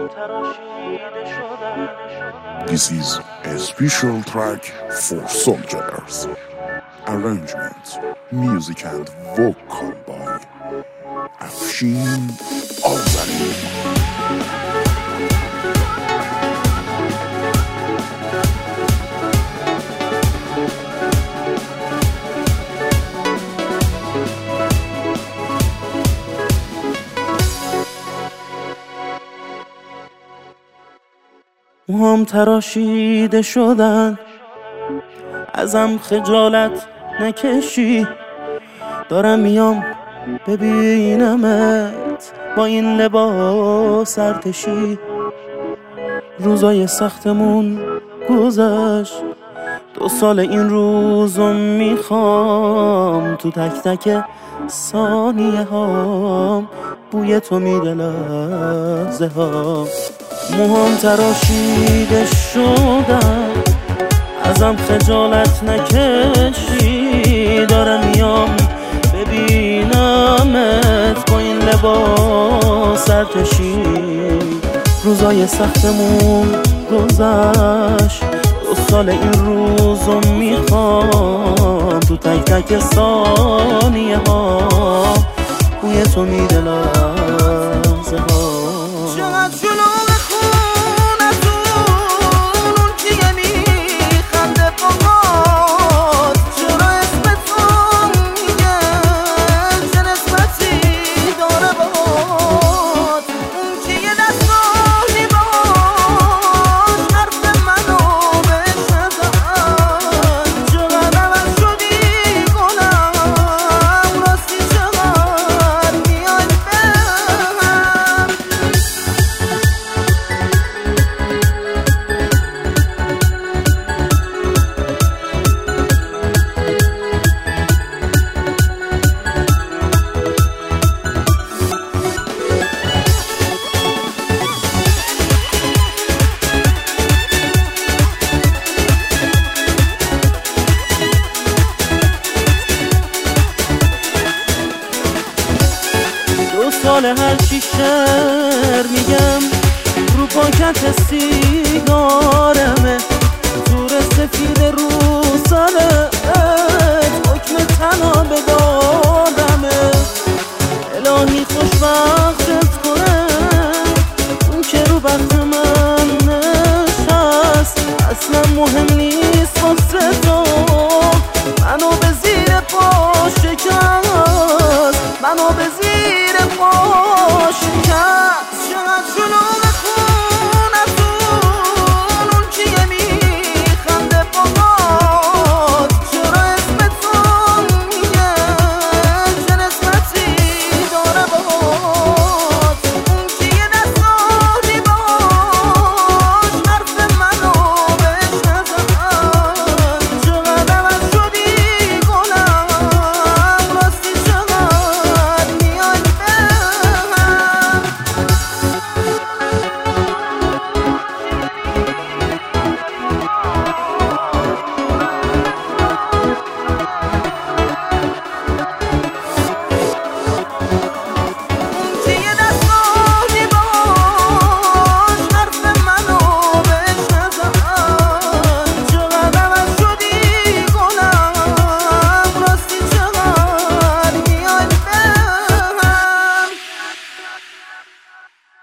This is a special track for soldiers. Arrangement, music and vocal by Afshin Azari. موهام تراشیده شدن، ازم خجالت نکشی. دارم میام ببینمت با این لباس ارتشی. روزای سختمون گذشت، 2 سال این روزو میخوام. تو تک تک ثانیه هام بوی تو میده لحظه ها. موهام تراشیده شدن، ازم خجالت نکشی. دارم میام ببینمت با این لباس ارتشی. روزای سختمون گذشت، 2 سال این روزو میخوام. تو تک تک ثانیه ها بوی تو میده لحظه ها. چقدر شلوغ خونتون، اون کیه میخنده باهات؟ چرا اسم تو میگه چه نسبتی داره باهات؟ اون کیه دستانی باش حرف منو بهش نزن. چقدر عوض شدی گلم، راستی چقدر میای بهم. سال هر چی شعر میگم رو پاکت سیگارمه. تور سفید رو سرت حکم تنها به دادمه. الهی خوشبختت کنه اون که رو بخت من نشست. اصلا مهم نیست واسه تو، منو به زیر پا شکست. منو به زیر پا شکست. چقدر شلوغ خونتون، اون کیه میخنده باهات؟ چرا اسم تو میگه چه نسبتی داره باهات؟ اون کیه دستانی باش حرف منو بهش نزن. چقدر عوض شدی گلم، راستی چقدر میای بهم. کیه دستانی باش حرف منو بهش نزن. چقدر عوض شدی گلم، راستی چقدر میای بهم.